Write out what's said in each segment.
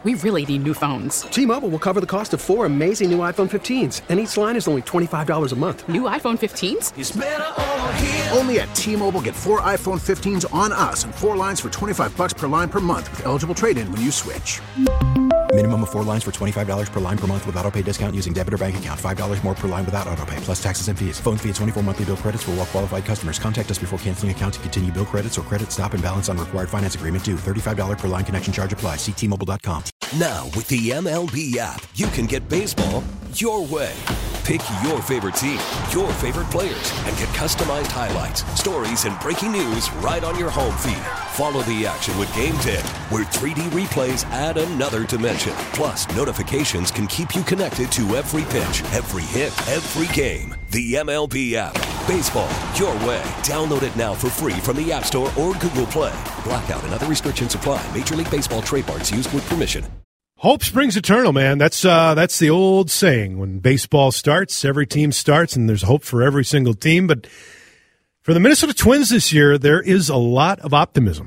We really need new phones. T-Mobile will cover the cost of 4 amazing new iPhone 15s, and each line is only $25 a month. New iPhone 15s? It's better over here. Only at T-Mobile, get 4 iPhone 15s on us and 4 lines for $25 per line per month with eligible trade-in when you switch. Minimum of 4 lines for $25 per line per month with autopay discount using debit or bank account. $5 more per line without autopay, plus taxes and fees. Phone fee at 24 monthly bill credits for well-qualified customers. Contact us before canceling account to continue bill credits or credit stop and balance on required finance agreement due. $35 per line connection charge applies. See T-Mobile.com. Now, with the MLB app, you can get baseball your way. Pick your favorite team, your favorite players, and get customized highlights, stories, and breaking news right on your home feed. Follow the action with Game Day, where 3D replays add another dimension. Plus, notifications can keep you connected to every pitch, every hit, every game. The MLB app. Baseball your way. Download it now for free from the App Store or Google Play. Blackout and other restrictions apply. Major League Baseball trademarks used with permission. Hope springs eternal, man. That's the old saying. When baseball starts, every team starts, and there's hope for every single team. But for the Minnesota Twins this year, there is a lot of optimism,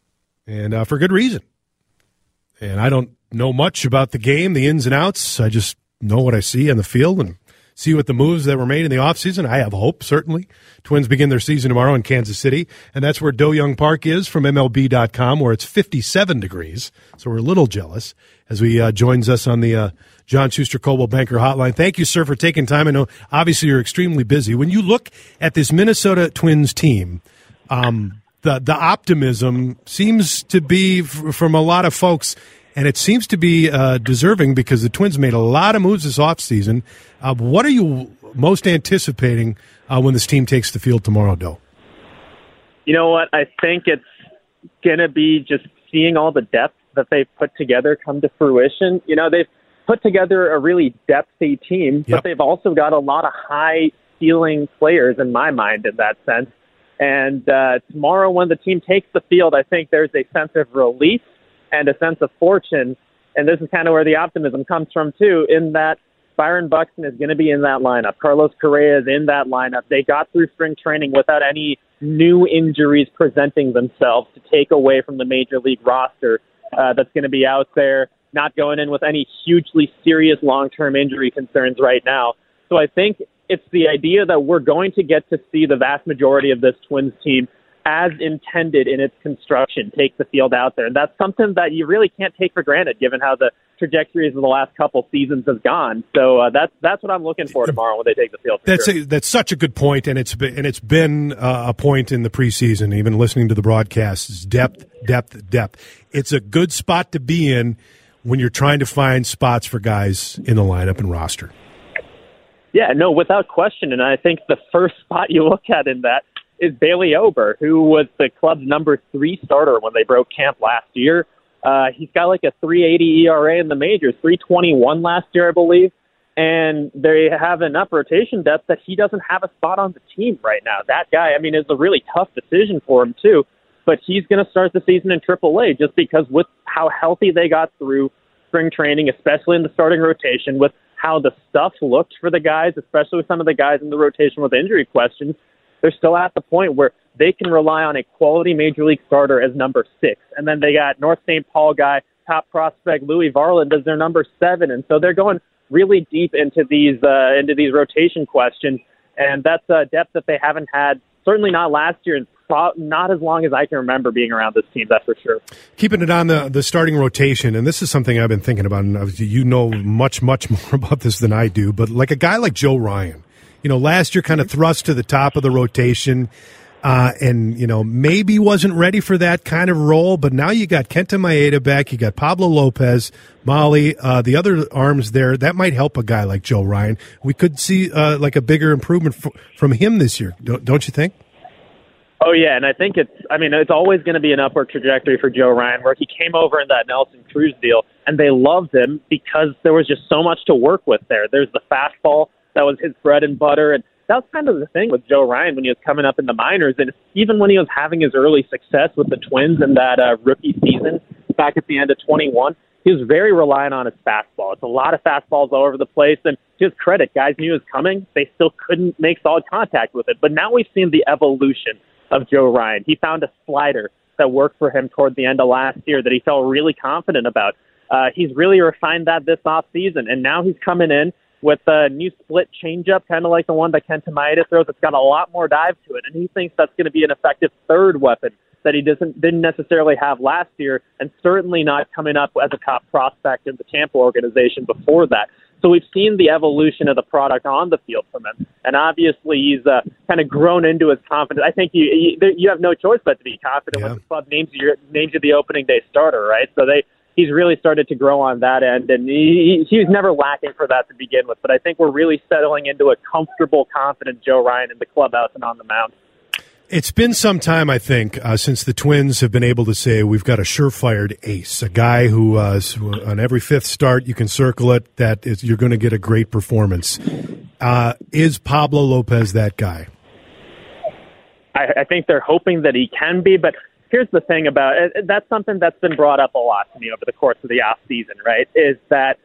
and for good reason. And I don't know much about the game, the ins and outs. I just know what I see on the field and see what the moves that were made in the offseason. I have hope, certainly. Twins begin their season tomorrow in Kansas City, and that's where Do-Young Park is from MLB.com, where it's 57 degrees. So we're a little jealous as he joins us on the John Schuster Coldwell Banker Hotline. Thank you, sir, for taking time. I know, obviously, you're extremely busy. When you look at this Minnesota Twins team, the optimism seems to be from a lot of folks, and it seems to be deserving because the Twins made a lot of moves this offseason. What are you most anticipating when this team takes the field tomorrow, Doe? You know what? I think it's going to be just seeing all the depth that they've put together come to fruition. You know, they've put together a really depthy team, but they've also got a lot of high-ceiling players in my mind in that sense. And tomorrow when the team takes the field, I think there's a sense of relief and a sense of fortune. And this is kind of where the optimism comes from, too, in that Byron Buxton is going to be in that lineup. Carlos Correa is in that lineup. They got through spring training without any new injuries presenting themselves to take away from the major league roster that's going to be out there, not going in with any hugely serious long-term injury concerns right now. So I think it's the idea that we're going to get to see the vast majority of this Twins team as intended in its construction take the field out there. And that's something that you really can't take for granted given how the trajectories of the last couple seasons have gone. So that's what I'm looking for tomorrow when they take the field. That's such a good point, and it's been a point in the preseason, even listening to the broadcasts, depth. It's a good spot to be in when you're trying to find spots for guys in the lineup and roster. Yeah, no, without question. And I think the first spot you look at in that is Bailey Ober, who was the club's number 3 starter when they broke camp last year. He's got like a 3.80 ERA in the majors, 3.21 last year, I believe. And they have enough rotation depth that he doesn't have a spot on the team right now. That guy, I mean, it's a really tough decision for him, too. But he's going to start the season in AAA just because with how healthy they got through spring training, especially in the starting rotation, with how the stuff looked for the guys, especially with some of the guys in the rotation with injury questions, they're still at the point where they can rely on a quality major league starter as number 6. And then they got North St. Paul guy, top prospect Louis Varland as their number 7. And so they're going really deep into these rotation questions. And that's a depth that they haven't had, certainly not last year, and not as long as I can remember being around this team, that's for sure. Keeping it on the starting rotation, and this is something I've been thinking about, and you know much more about this than I do, but like a guy like Joe Ryan, you know, last year kind of thrust to the top of the rotation, and, you know, maybe wasn't ready for that kind of role, but now you got Kenta Maeda back, you got Pablo Lopez, Molly, the other arms there, that might help a guy like Joe Ryan. We could see like a bigger improvement from him this year, don't you think? Oh, yeah, and I think it's always going to be an upward trajectory for Joe Ryan, where he came over in that Nelson Cruz deal, and they loved him because there was just so much to work with there. There's the fastball that was his bread and butter, and that was kind of the thing with Joe Ryan when he was coming up in the minors, and even when he was having his early success with the Twins in that rookie season back at the end of 21, he was very reliant on his fastball. It's a lot of fastballs all over the place, and to his credit, guys knew it was coming. They still couldn't make solid contact with it, but now we've seen the evolution of Joe Ryan. He found a slider that worked for him toward the end of last year that he felt really confident about. He's really refined that this offseason, and now he's coming in with a new split changeup, kind of like the one that Kenta Maeda throws. It's got a lot more dive to it, and he thinks that's going to be an effective third weapon that he didn't necessarily have last year, and certainly not coming up as a top prospect in the Tampa organization before that. So we've seen the evolution of the product on the field from him, and obviously he's kind of grown into his confidence. I think you have no choice but to be confident when the club names you the opening day starter, right? So he's really started to grow on that end, and he was never lacking for that to begin with. But I think we're really settling into a comfortable, confident Joe Ryan in the clubhouse and on the mound. It's been some time, I think, since the Twins have been able to say we've got a surefire ace, a guy who on every fifth start you can circle it, you're going to get a great performance. Is Pablo Lopez that guy? I think they're hoping that he can be, but here's the thing about it. That's something that's been brought up a lot to me over the course of the off season, right? Is that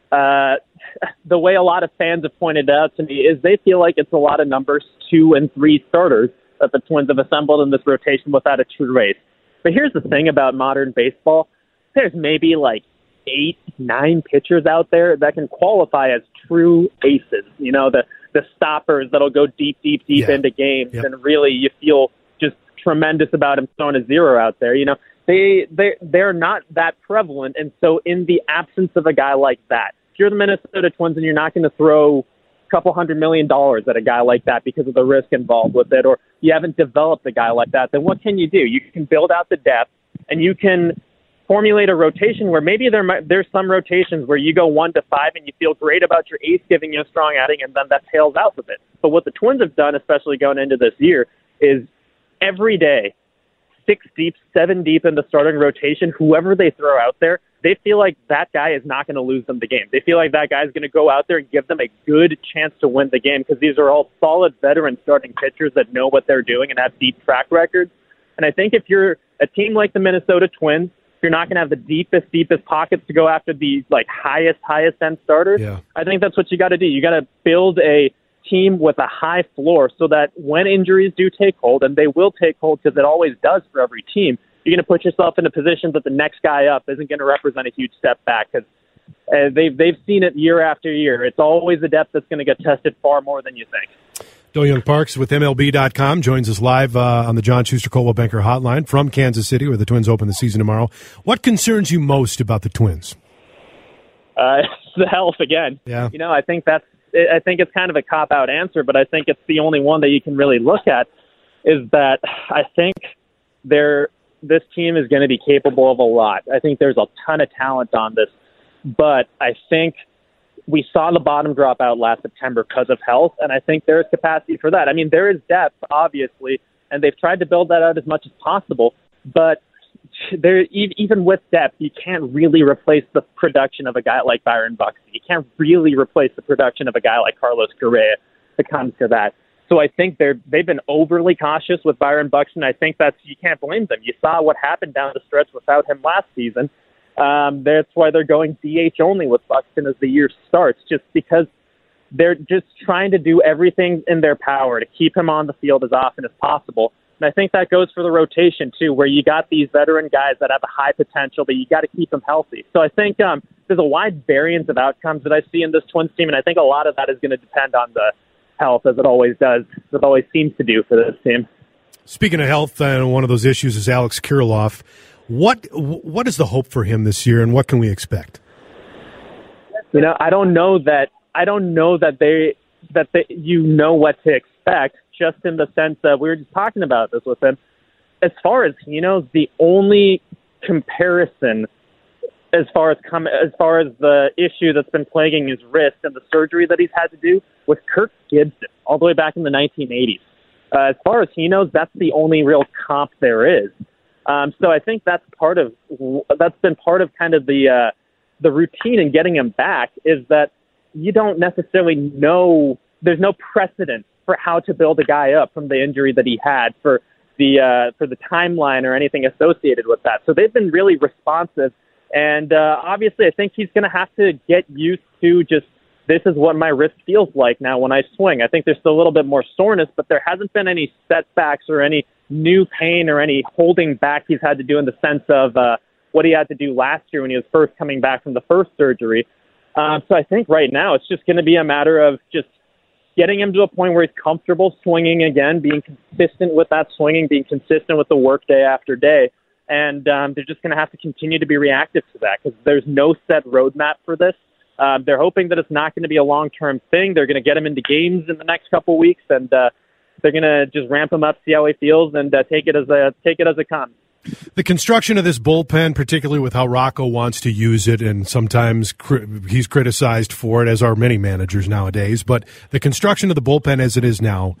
the way a lot of fans have pointed out to me is they feel like it's a lot of numbers 2 and 3 starters that the Twins have assembled in this rotation without a true ace. But here's the thing about modern baseball. There's maybe like 8, 9 pitchers out there that can qualify as true aces. You know, the stoppers that'll go deep into games, and really you feel just tremendous about him throwing a zero out there. You know, they're not that prevalent, and so in the absence of a guy like that, if you're the Minnesota Twins and you're not going to throw couple $100 million at a guy like that because of the risk involved with it, or you haven't developed a guy like that, then what can you do? You can build out the depth, and you can formulate a rotation where maybe there's some rotations where you go 1 to 5 and you feel great about your ace giving you a strong outing, and then that tails out with it. But what the Twins have done, especially going into this year, is every day, 6 deep, 7 deep in the starting rotation, whoever they throw out there, they feel like that guy is not going to lose them the game. They feel like that guy is going to go out there and give them a good chance to win the game, because these are all solid veteran starting pitchers that know what they're doing and have deep track records. And I think if you're a team like the Minnesota Twins, you're not going to have the deepest pockets to go after the highest end starters. Yeah. I think that's what you got to do. You got to build a team with a high floor so that when injuries do take hold, and they will take hold because it always does for every team, you're going to put yourself in a position that the next guy up isn't going to represent a huge step back, because they've seen it year after year. It's always the depth that's going to get tested far more than you think. Do-Hyoung Parks with MLB.com joins us live on the John Schuster Coldwell Banker Hotline from Kansas City, where the Twins open the season tomorrow. What concerns you most about the Twins? It's the health again. Yeah. You know, I think it's kind of a cop-out answer, but I think it's the only one that you can really look at, is that I think this team is going to be capable of a lot. I think there's a ton of talent on this, but I think we saw the bottom drop out last September because of health, and I think there is capacity for that. I mean, there is depth, obviously, and they've tried to build that out as much as possible, but even with depth, you can't really replace the production of a guy like Byron Buxton. You can't really replace the production of a guy like Carlos Correa if it comes to that. So I think they've been overly cautious with Byron Buxton. I think you can't blame them. You saw what happened down the stretch without him last season. That's why they're going DH only with Buxton as the year starts, just because they're just trying to do everything in their power to keep him on the field as often as possible. And I think that goes for the rotation, too, where you got these veteran guys that have a high potential, but you got to keep them healthy. So I think there's a wide variance of outcomes that I see in this Twins team, and I think a lot of that is going to depend on the health, as it always does. It always seems to do for this team. Speaking of health, one of those issues is Alex Kirilloff. What is the hope for him this year, and what can we expect? You know, I don't know that you know what to expect, just in the sense that we were just talking about this with him. As far as he knows, the only comparison as far as the issue that's been plaguing his wrist and the surgery that he's had to do was Kirk Gibson all the way back in the 1980s. As far as he knows, that's the only real comp there is. So I think that's been part of kind of the routine in getting him back, is that you don't necessarily know. There's no precedent for how to build a guy up from the injury that he had, for the timeline or anything associated with that. So they've been really responsive. And obviously, I think he's going to have to get used to just, this is what my wrist feels like now when I swing. I think there's still a little bit more soreness, but there hasn't been any setbacks or any new pain or any holding back he's had to do in the sense of what he had to do last year when he was first coming back from the first surgery. So I think right now it's just going to be a matter of just getting him to a point where he's comfortable swinging again, being consistent with that swinging, being consistent with the work day after day. And they're just going to have to continue to be reactive to that because there's no set roadmap for this. They're hoping that it's not going to be a long-term thing. They're going to get him into games in the next couple of weeks, and they're going to just ramp him up, see how he feels, and take it as it comes. The construction of this bullpen, particularly with how Rocco wants to use it, and sometimes he's criticized for it, as are many managers nowadays. But the construction of the bullpen as it is now,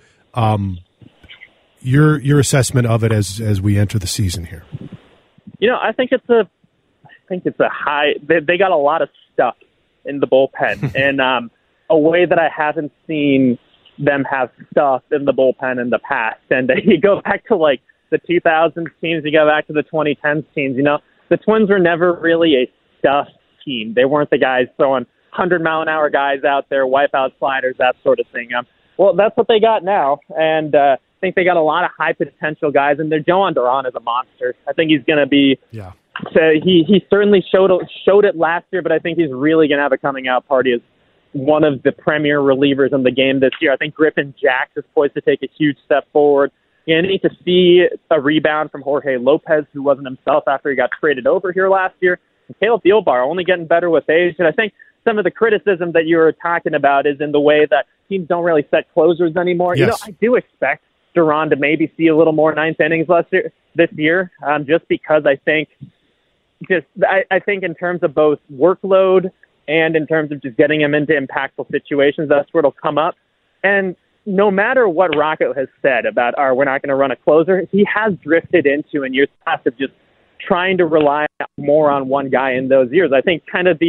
your assessment of it as we enter the season here. I think it's a high. They got a lot of stuff in the bullpen, and a way that I haven't seen them have stuff in the bullpen in the past. And you go back to like the 2000s teams, you go back to the 2010s teams. The Twins were never really a stuff team. They weren't the guys throwing 100-mile-an-hour guys out there, wipe out sliders, that sort of thing. Well, that's what they got now, and I think they got a lot of high potential guys. And their Jhoan Duran is a monster. I think he's going to be. Yeah. So he certainly showed it last year, but I think he's really going to have a coming out party as one of the premier relievers in the game this year. I think Griffin Jax is poised to take a huge step forward. You need to see a rebound from Jorge Lopez, who wasn't himself after he got traded over here last year. And Caleb Thielbar only getting better with age. And I think some of the criticism that you were talking about is in the way that teams don't really set closers anymore. Yes. I do expect Duran to maybe see a little more ninth innings this year, just because I think in terms of both workload and in terms of just getting him into impactful situations, that's where it'll come up. And no matter what Rocco has said about, we're not going to run a closer, he has drifted into in years past of just trying to rely more on one guy in those years. I think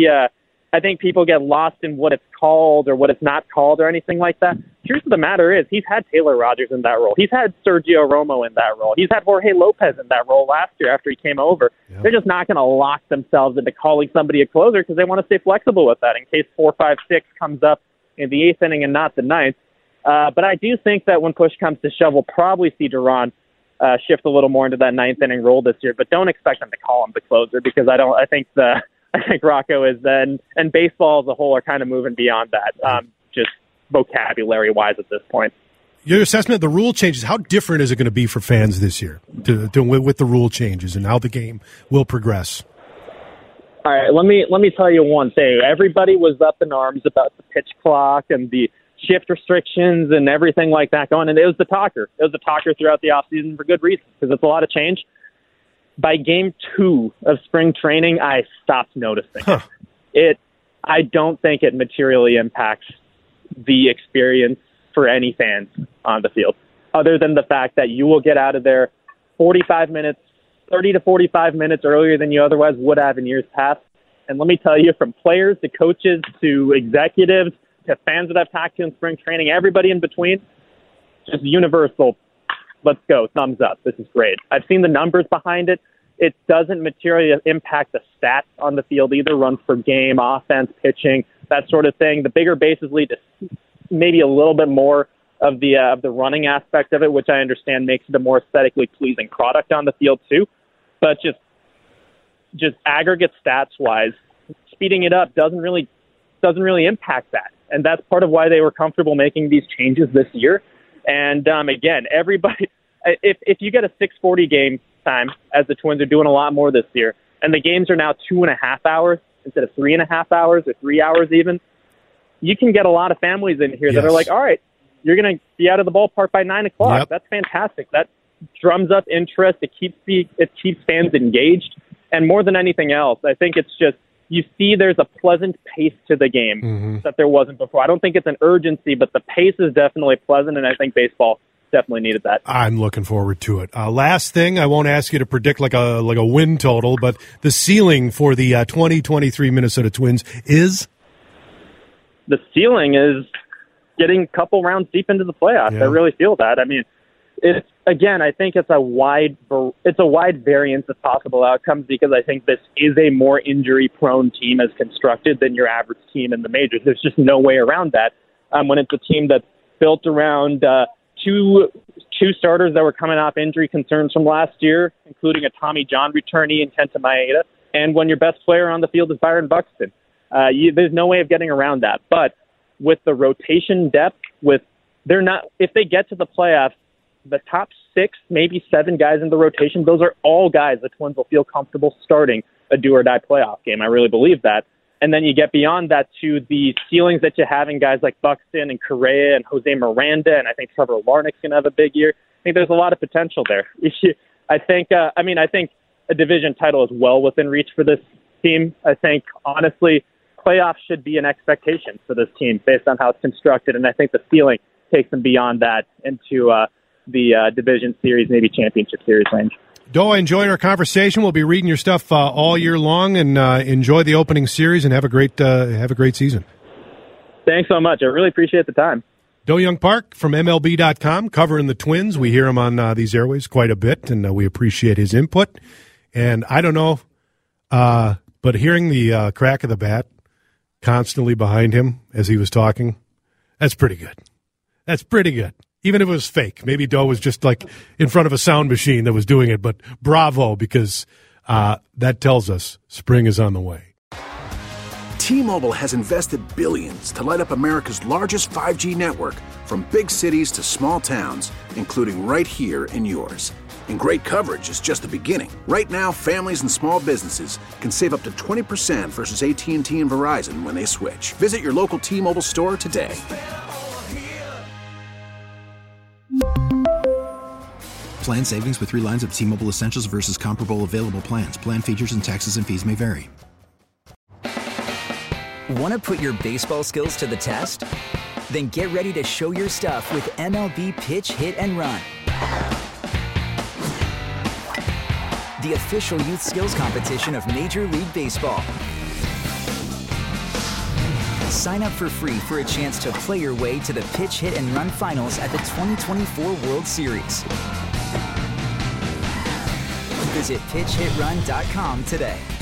I think people get lost in what it's called or what it's not called or anything like that. Truth of the matter is he's had Taylor Rogers in that role. He's had Sergio Romo in that role. He's had Jorge Lopez in that role last year after he came over. Yep. They're just not going to lock themselves into calling somebody a closer because they want to stay flexible with that in case 4, 5, 6 comes up in the 8th inning and not the 9th. But I do think that when push comes to shove, we'll probably see Duran shift a little more into that 9th inning role this year. But don't expect them to call him the closer because I think Rocco is then, and baseball as a whole are kind of moving beyond that, just vocabulary-wise at this point. Your assessment of the rule changes, how different is it going to be for fans this year with the rule changes and how the game will progress? All right, let me tell you one thing. Everybody was up in arms about the pitch clock and the shift restrictions and everything like that going, and it was the talker. It was the talker throughout the offseason for good reason because it's a lot of change. By game 2 of spring training, I stopped noticing it. I don't think it materially impacts the experience for any fans on the field, other than the fact that you will get out of there 45 minutes, 30 to 45 minutes earlier than you otherwise would have in years past. And let me tell you, from players to coaches to executives to fans that I've talked to in spring training, everybody in between, just universal. Let's go. Thumbs up. This is great. I've seen the numbers behind it. It doesn't materially impact the stats on the field either, runs per game, offense, pitching, that sort of thing. The bigger bases lead to maybe a little bit more of the running aspect of it, which I understand makes it a more aesthetically pleasing product on the field too. But just aggregate stats-wise, speeding it up doesn't really impact that. And that's part of why they were comfortable making these changes this year. And again, everybody, if you get a 6:40 game time, as the Twins are doing a lot more this year, and the games are now 2.5 hours instead of 3.5 hours or 3 hours even, you can get a lot of families in here that are like, all right, you're going to be out of the ballpark by 9 o'clock. Yep. That's fantastic. That drums up interest. It keeps fans engaged. And more than anything else, I think it's just, you see there's a pleasant pace to the game that there wasn't before. I don't think it's an urgency, but the pace is definitely pleasant, and I think baseball definitely needed that. I'm looking forward to it. Last thing, I won't ask you to predict like a win total, but the ceiling for the 2023 Minnesota Twins is? The ceiling is getting a couple rounds deep into the playoffs. Yeah. I really feel that. I mean, I think it's a wide variance of possible outcomes because I think this is a more injury-prone team as constructed than your average team in the majors. There's just no way around that. When it's a team that's built around two starters that were coming off injury concerns from last year, including a Tommy John returnee and Kenta Maeda, And when your best player on the field is Byron Buxton, there's no way of getting around that. But with the rotation depth, if they get to the playoffs, the top 6, maybe 7 guys in the rotation, those are all guys the Twins will feel comfortable starting a do-or-die playoff game. I really believe that. And then you get beyond that to the ceilings that you have in guys like Buxton and Correa and Jose Miranda, and I think Trevor Larnach's going to have a big year. I think there's a lot of potential there. I think a division title is well within reach for this team. I think, honestly, playoffs should be an expectation for this team based on how it's constructed, and I think the ceiling takes them beyond that into the division series, maybe championship series range. Do, I enjoyed our conversation. We'll be reading your stuff all year long, and enjoy the opening series, and have a great season. Thanks so much. I really appreciate the time. Do-Hyoung Park from MLB.com, covering the Twins. We hear him on these airways quite a bit, and we appreciate his input. And I don't know, but hearing the crack of the bat constantly behind him as he was talking, that's pretty good. That's pretty good. Even if it was fake. Maybe Doe was just like in front of a sound machine that was doing it, but bravo, because that tells us spring is on the way. T-Mobile has invested billions to light up America's largest 5G network, from big cities to small towns, including right here in yours. And great coverage is just the beginning. Right now, families and small businesses can save up to 20% versus AT&T and Verizon when they switch. Visit your local T-Mobile store today. Plan savings with 3 lines of T-Mobile Essentials versus comparable available plans. Plan features and taxes and fees may vary. Want to put your baseball skills to the test? Then get ready to show your stuff with MLB Pitch, Hit, and Run. The official youth skills competition of Major League Baseball. Sign up for free for a chance to play your way to the Pitch, Hit, and Run finals at the 2024 World Series. Visit PitchHitRun.com today.